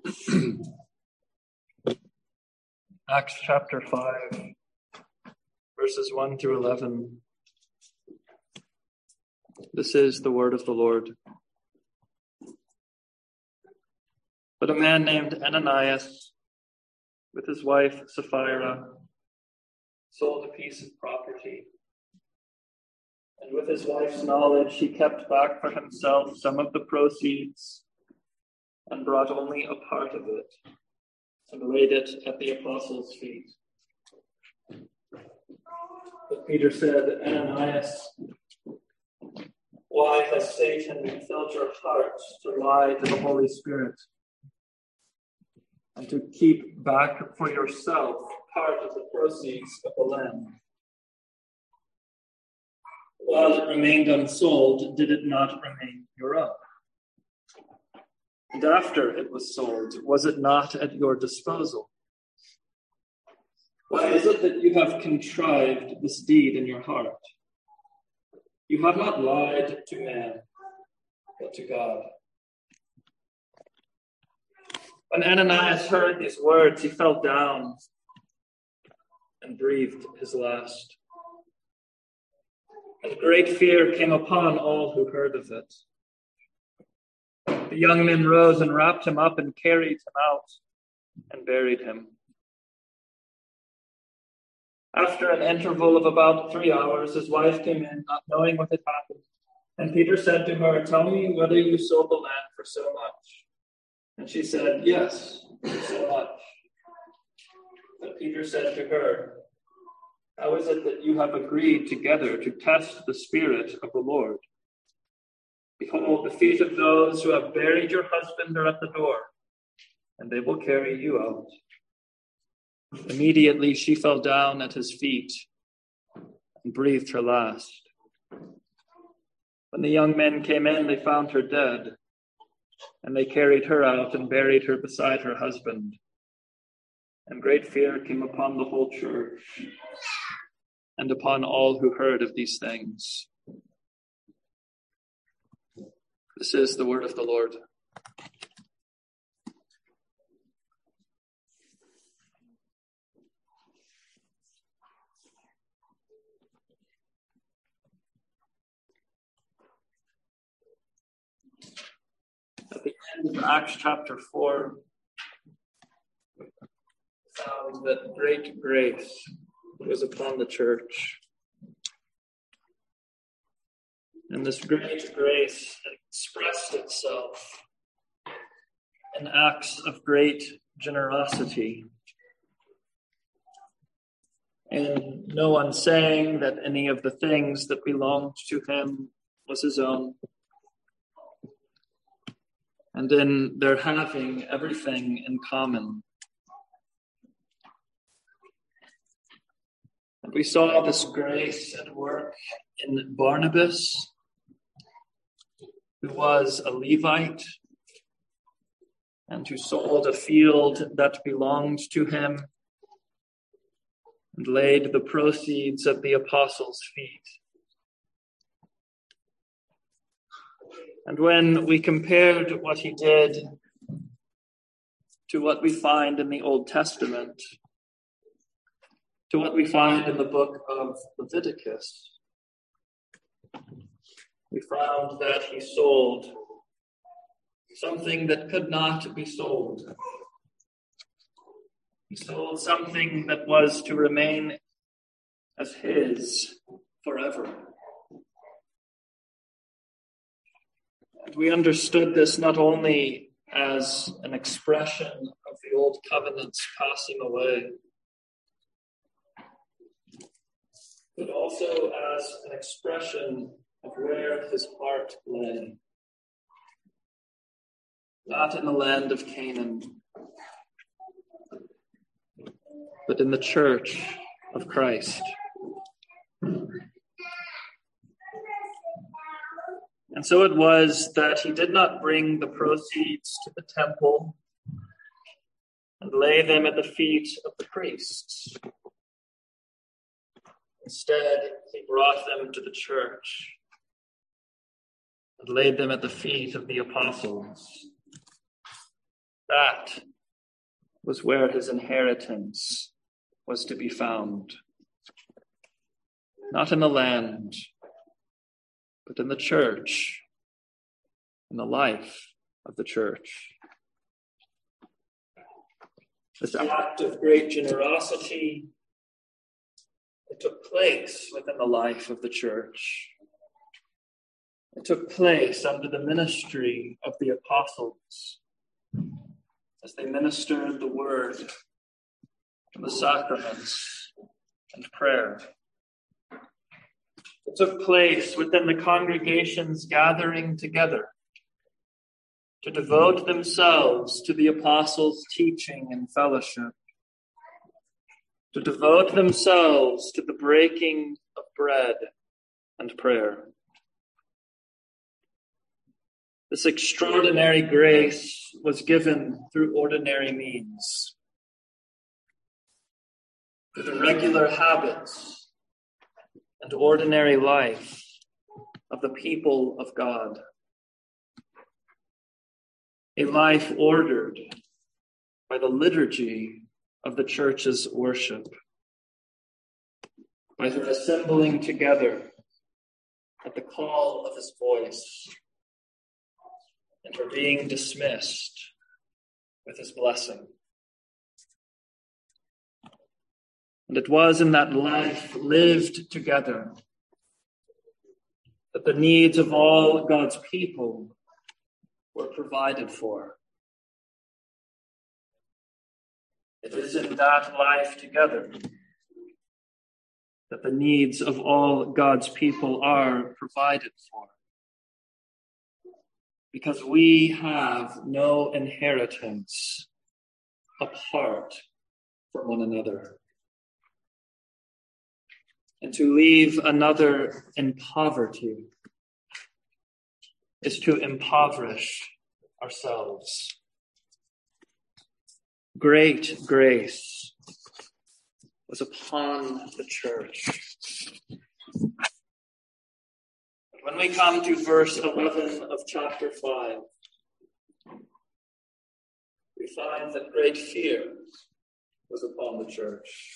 Acts chapter 5, verses 1 through 11. This is the word of the Lord. But a man named Ananias, with his wife Sapphira, sold a piece of property. And with his wife's knowledge, he kept back for himself some of the proceeds and brought only a part of it and laid it at the apostles' feet. But Peter said, Ananias, why has Satan filled your heart to lie to the Holy Spirit and to keep back for yourself part of the proceeds of the land? While it remained unsold, did it not remain your own? And after it was sold, was it not at your disposal? Why is it that you have contrived this deed in your heart? You have not lied to man, but to God. When Ananias heard these words, he fell down and breathed his last. And great fear came upon all who heard of it. The young men rose and wrapped him up and carried him out and buried him. After an interval of about 3 hours, his wife came in, not knowing what had happened. And Peter said to her, tell me whether you sold the land for so much. And she said, yes, for so much. But Peter said to her, how is it that you have agreed together to test the Spirit of the Lord? Behold, the feet of those who have buried your husband are at the door, and they will carry you out. Immediately she fell down at his feet and breathed her last. When the young men came in, they found her dead, and they carried her out and buried her beside her husband. And great fear came upon the whole church and upon all who heard of these things. This is the word of the Lord. At the end of Acts chapter 4, we found that great grace was upon the church. And this great grace expressed itself in acts of great generosity. And no one saying that any of the things that belonged to him was his own. And in their having everything in common. And we saw this grace at work in Barnabas, who was a Levite and who sold a field that belonged to him and laid the proceeds at the apostles' feet. And when we compared what he did to what we find in the Old Testament, to what we find in the book of Leviticus, we found that he sold something that could not be sold. He sold something that was to remain as his forever. And we understood this not only as an expression of the old covenants passing away, but also as an expression of where his heart lay. Not in the land of Canaan, but in the church of Christ. And so it was that he did not bring the proceeds to the temple and lay them at the feet of the priests. Instead, he brought them to the church and laid them at the feet of the apostles. That was where his inheritance was to be found. Not in the land, but in the church, in the life of the church. This act of great generosity, it took place within the life of the church. It took place under the ministry of the apostles as they ministered the word and the sacraments and prayer. It took place within the congregations gathering together to devote themselves to the apostles' teaching and fellowship, to devote themselves to the breaking of bread and prayer. This extraordinary grace was given through ordinary means, through the regular habits and ordinary life of the people of God. A life ordered by the liturgy of the church's worship, by her assembling together at the call of his voice, and her being dismissed with his blessing. And it was in that life lived together that the needs of all God's people were provided for. It is in that life together that the needs of all God's people are provided for. Because we have no inheritance apart from one another. And to leave another in poverty is to impoverish ourselves. Great grace was upon the church. When we come to verse 11 of chapter 5, we find that great fear was upon the church.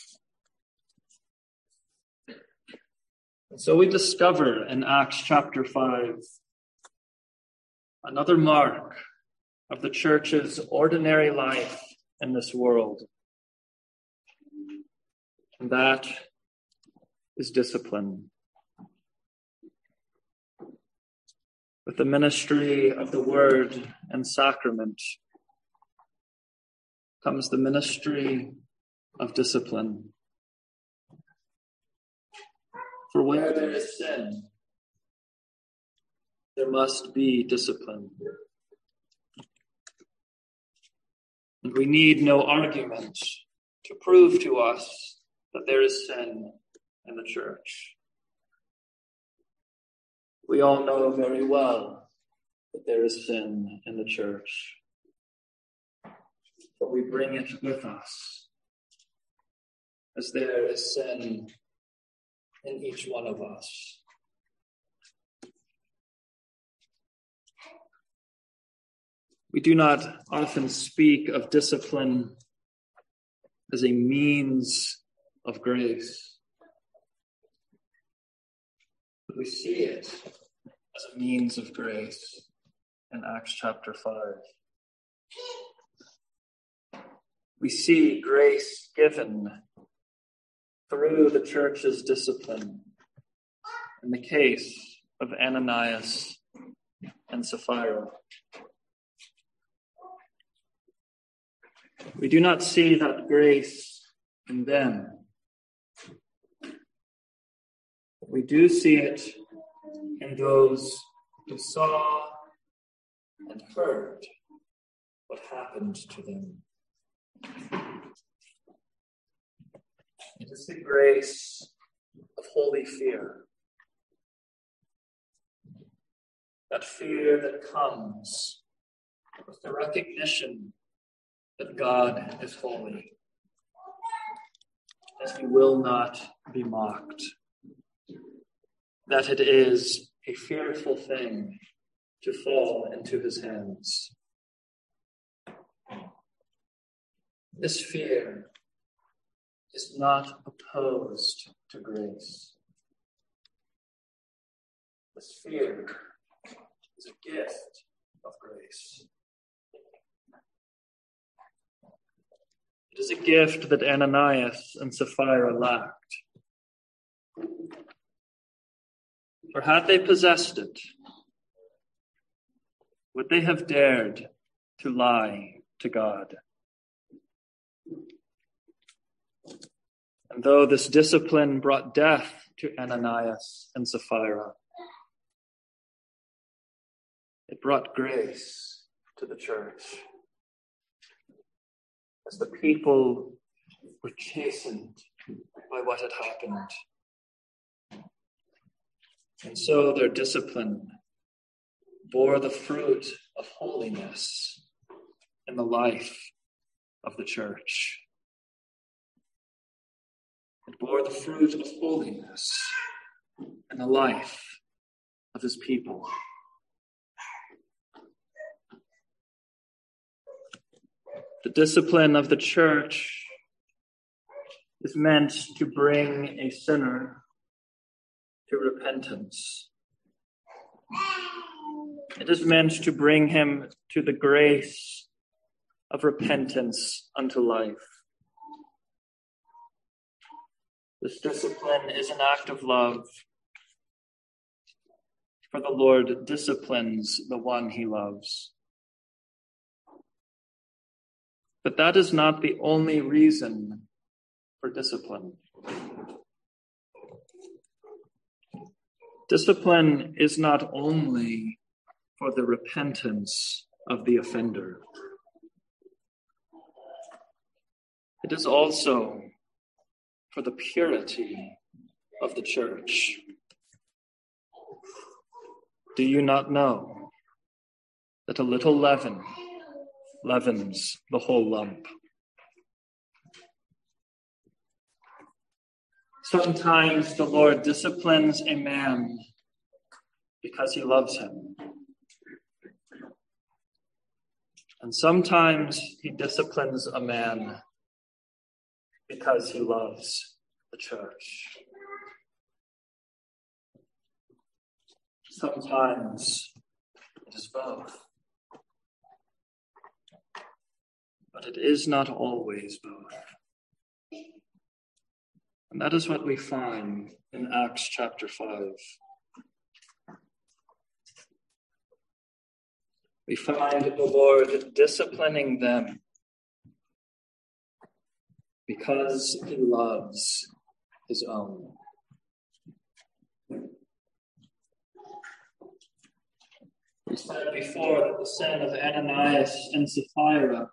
And so we discover in Acts chapter 5 another mark of the church's ordinary life in this world. And that is discipline. With the ministry of the word and sacrament comes the ministry of discipline. For where there is sin, there must be discipline. And we need no argument to prove to us that there is sin in the church. We all know very well that there is sin in the church, but we bring it with us, as there is sin in each one of us. We do not often speak of discipline as a means of grace. We see it as a means of grace in Acts chapter 5. We see grace given through the church's discipline in the case of Ananias and Sapphira. We do not see that grace in them. We do see it in those who saw and heard what happened to them. It is the grace of holy fear. That fear that comes with the recognition that God is holy, that he will not be mocked, that it is a fearful thing to fall into his hands. This fear is not opposed to grace. This fear is a gift of grace. It is a gift that Ananias and Sapphira lacked. For had they possessed it, would they have dared to lie to God? And though this discipline brought death to Ananias and Sapphira, it brought grace to the church. As the people were chastened by what had happened. And so their discipline bore the fruit of holiness in the life of the church. It bore the fruit of holiness in the life of his people. The discipline of the church is meant to bring a sinner to repentance. It is meant to bring him to the grace of repentance unto life. This discipline is an act of love, for the Lord disciplines the one he loves. But that is not the only reason for discipline. Discipline is not only for the repentance of the offender. It is also for the purity of the church. Do you not know that a little leaven leavens the whole lump? Sometimes the Lord disciplines a man because he loves him. And sometimes he disciplines a man because he loves the church. Sometimes it is both. But it is not always both. And that is what we find in Acts chapter 5. We find the Lord disciplining them because he loves his own. We said before that the sin of Ananias and Sapphira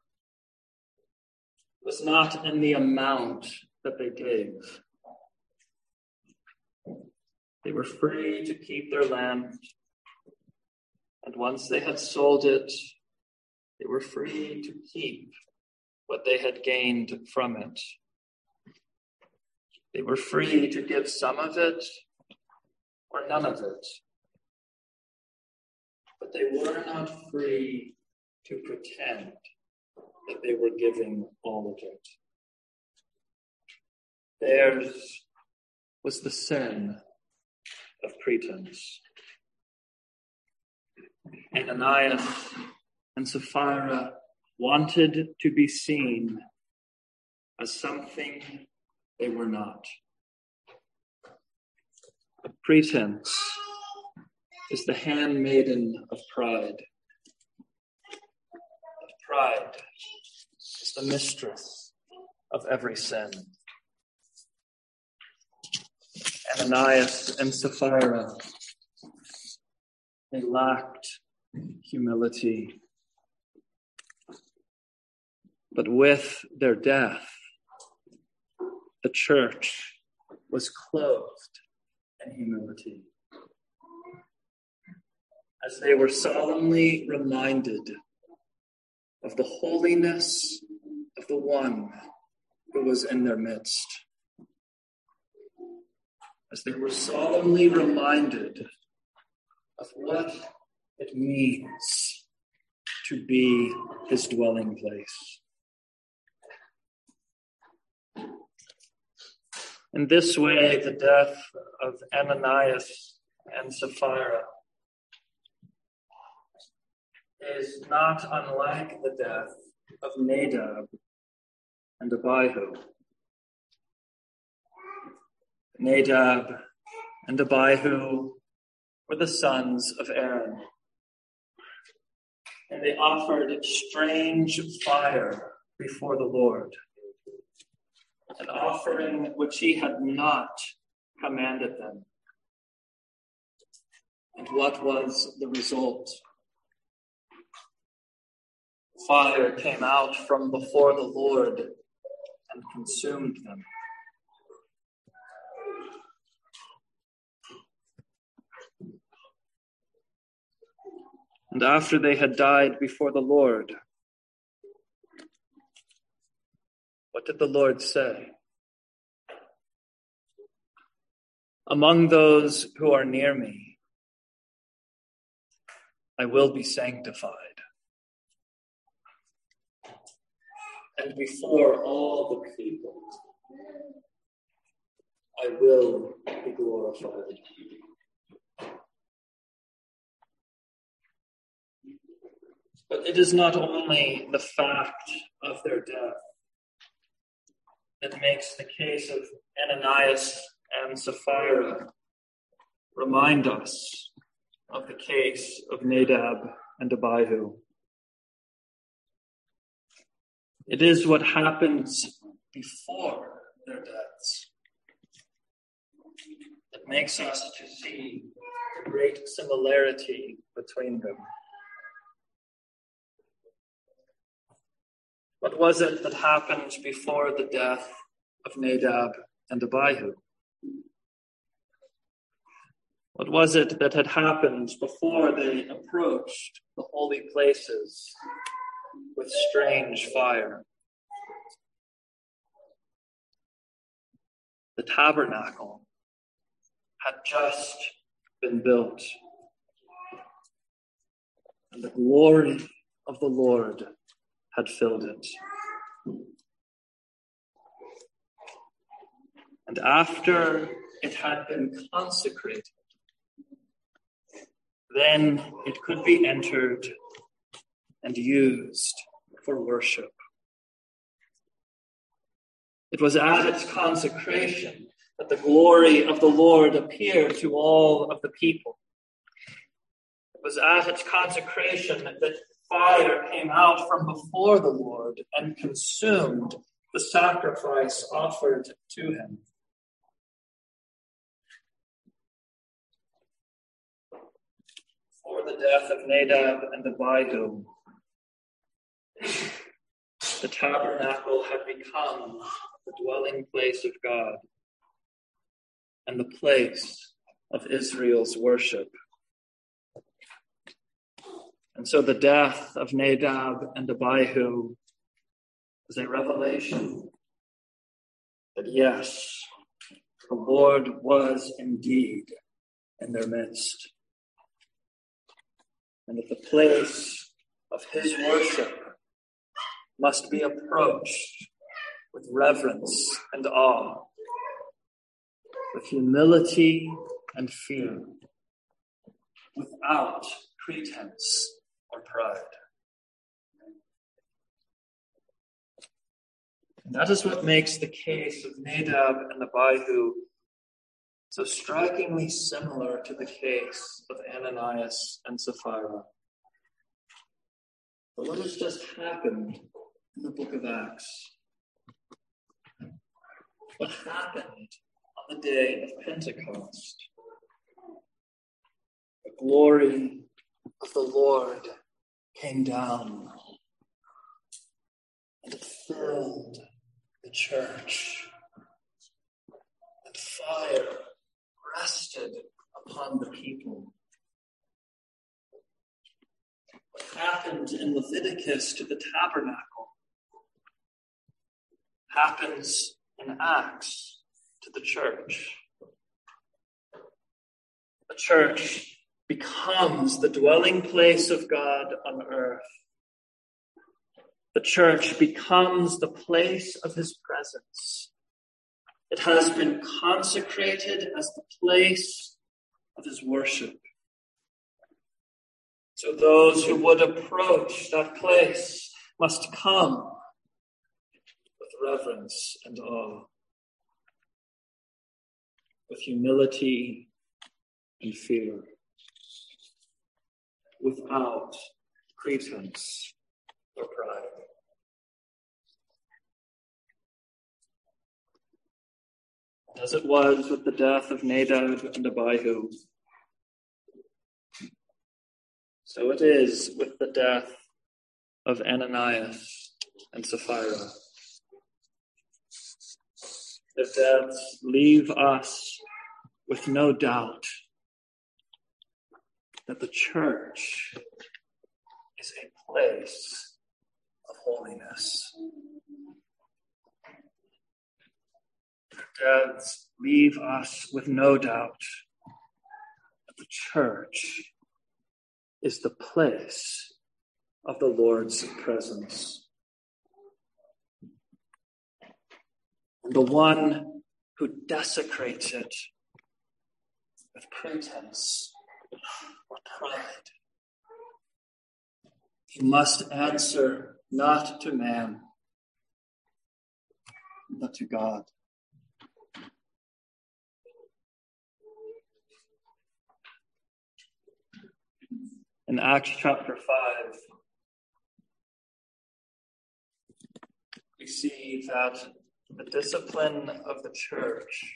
was not in the amount that they gave. They were free to keep their land, and once they had sold it, they were free to keep what they had gained from it. They were free to give some of it or none of it. But they were not free to pretend that they were giving all of it. Theirs was the sin of pretense. Ananias and Sapphira wanted to be seen as something they were not. Pretense is the handmaiden of pride. Pride is the mistress of every sin. Ananias and Sapphira, they lacked humility. But with their death, the church was clothed in humility. As they were solemnly reminded of the holiness of the one who was in their midst. As they were solemnly reminded of what it means to be his dwelling place. In this way, the death of Ananias and Sapphira is not unlike the death of Nadab and Abihu. Nadab and Abihu were the sons of Aaron, and they offered strange fire before the Lord, an offering which he had not commanded them. And what was the result? Fire came out from before the Lord and consumed them. And after they had died before the Lord, what did the Lord say? Among those who are near me, I will be sanctified. And before all the people, I will be glorified. But it is not only the fact of their death that makes the case of Ananias and Sapphira remind us of the case of Nadab and Abihu. It is what happens before their deaths that makes us to see the great similarity between them. What was it that happened before the death of Nadab and Abihu? What was it that had happened before they approached the holy places with strange fire? The tabernacle had just been built, and the glory of the Lord had filled it. And after it had been consecrated, then it could be entered and used for worship. It was at its consecration that the glory of the Lord appeared to all of the people. It was at its consecration that fire came out from before the Lord and consumed the sacrifice offered to him. Before the death of Nadab and Abihu, the tabernacle had become the dwelling place of God and the place of Israel's worship. And so the death of Nadab and Abihu is a revelation that yes, the Lord was indeed in their midst, and that the place of his worship must be approached with reverence and awe, with humility and fear, without pretense or pride. And that is what makes the case of Nadab and Abihu so strikingly similar to the case of Ananias and Sapphira. But what has just happened in the book of Acts? What happened on the day of Pentecost? The glory of the Lord came down and it filled the church, and fire rested upon the people. What happened in Leviticus to the tabernacle happens in Acts to the church. The church becomes the dwelling place of God on earth. The church becomes the place of his presence. It has been consecrated as the place of his worship. So those who would approach that place must come with reverence and awe, with humility and fear, without pretense or pride. As it was with the death of Nadab and Abihu, so it is with the death of Ananias and Sapphira. Their deaths leave us with no doubt that the church is a place of holiness. Their deaths leave us with no doubt that the church is the place of the Lord's presence. The one who desecrates it with pretense or pride, he must answer not to man, but to God. In Acts chapter 5, we see that the discipline of the church,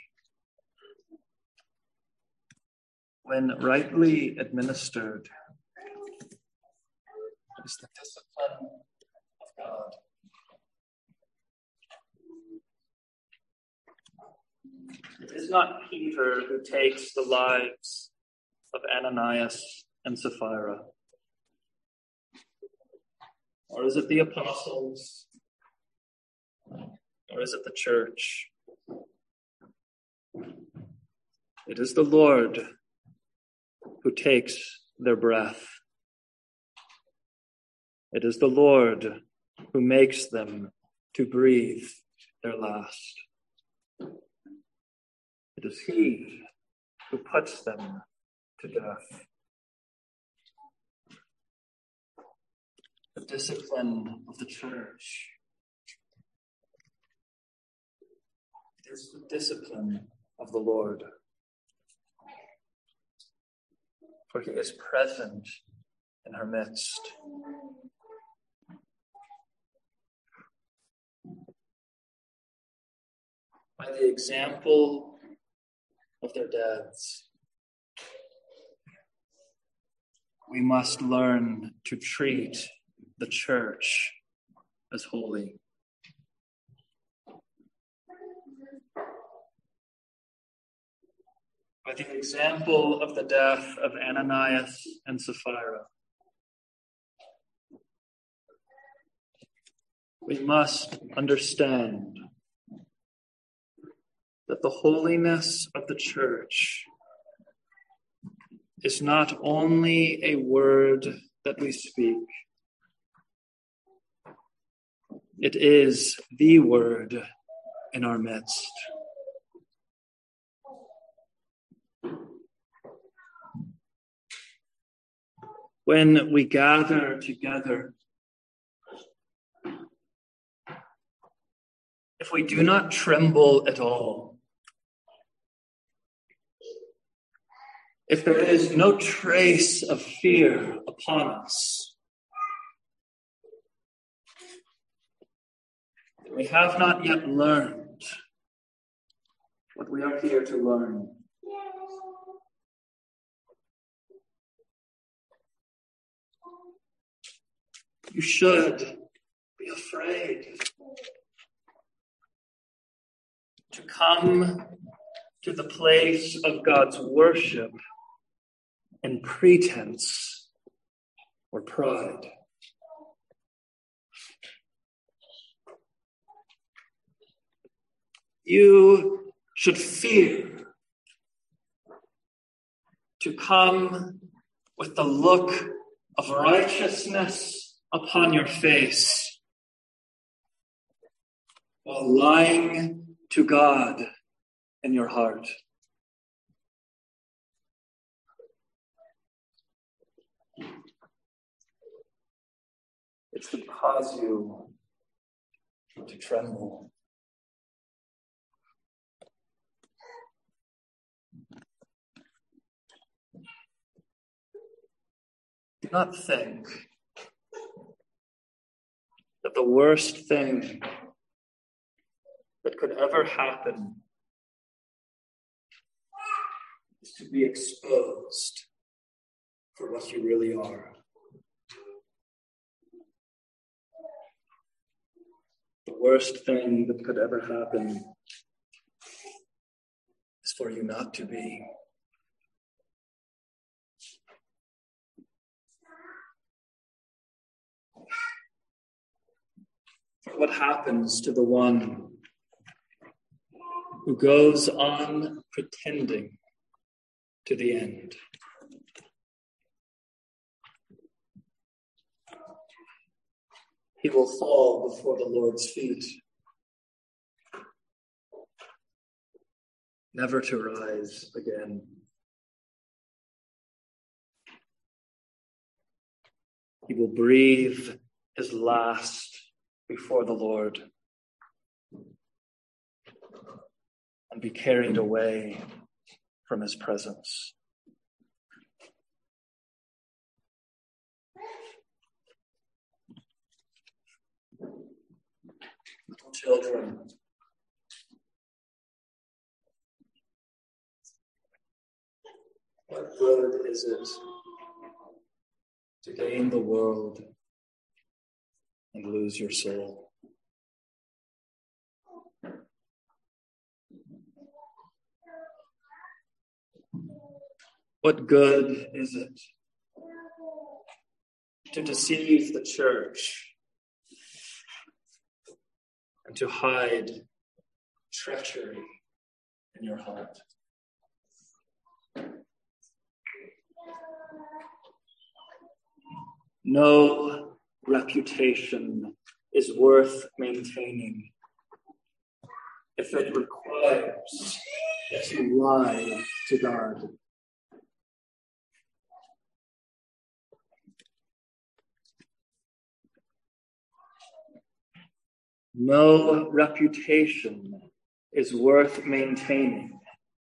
when rightly administered, is the discipline of God. It is not Peter who takes the lives of Ananias and Sapphira, or is it the apostles, or is it the church? It is the Lord who takes their breath. It is the Lord who makes them to breathe their last. It is he who puts them to death. The discipline of the church is the discipline of the Lord. For he is present in her midst. By the example of their deaths, we must learn to treat the church as holy. By the example of the death of Ananias and Sapphira, we must understand that the holiness of the church is not only a word that we speak. It is the word in our midst. When we gather together, if we do not tremble at all, if there is no trace of fear upon us, we have not yet learned what we are here to learn. You should be afraid to come to the place of God's worship in pretense or pride. You should fear to come with the look of righteousness upon your face while lying to God in your heart. It's to cause you to tremble. Do not think that the worst thing that could ever happen is to be exposed for what you really are. The worst thing that could ever happen is for you not to be. For what happens to the one who goes on pretending to the end? He will fall before the Lord's feet, never to rise again. He will breathe his last before the Lord and be carried away from his presence. Little children, what good is it to gain the world and lose your soul? What good is it to deceive the church and to hide treachery in your heart? No reputation is worth maintaining if it requires that you lie to God. No reputation is worth maintaining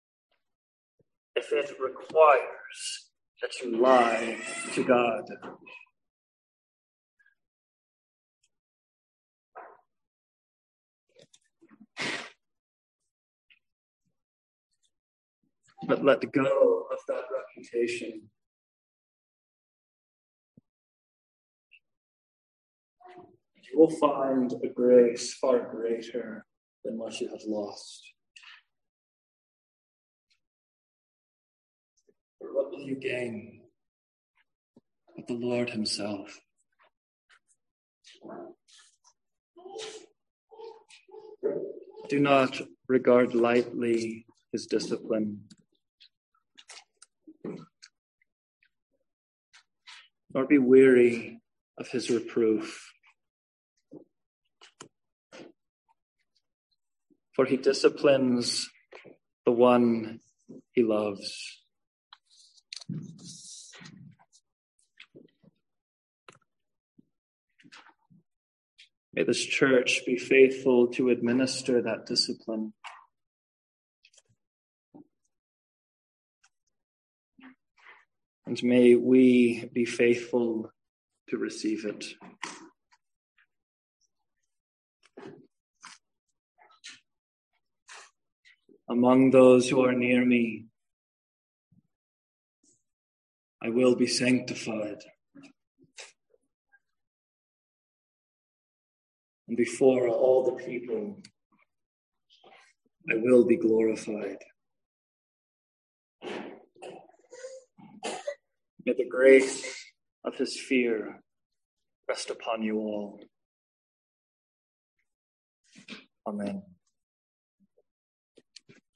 if it requires that you lie to God. But let go of that reputation. You will find a grace far greater than what you have lost. For what will you gain with the Lord himself? Do not regard lightly his discipline, nor be weary of his reproof. For he disciplines the one he loves. May this church be faithful to administer that discipline. And may we be faithful to receive it. Among those who are near me, I will be sanctified. And before all the people, I will be glorified. May the grace of his fear rest upon you all. Amen.